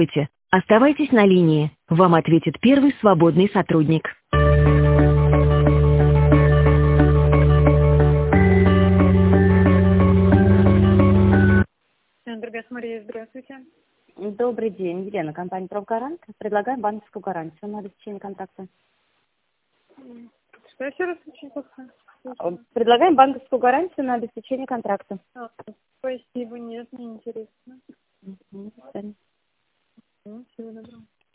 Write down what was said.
Оставайтесь на линии. Вам ответит первый свободный сотрудник. Центр Мария, здравствуйте. Добрый день, Елена, компания «Профгарант». Предлагаем банковскую гарантию на обеспечение контракта. Что еще раз очень плохо? Предлагаем банковскую гарантию на обеспечение контракта. Спасибо, нет, не интересно. До свидания. Всего доброго.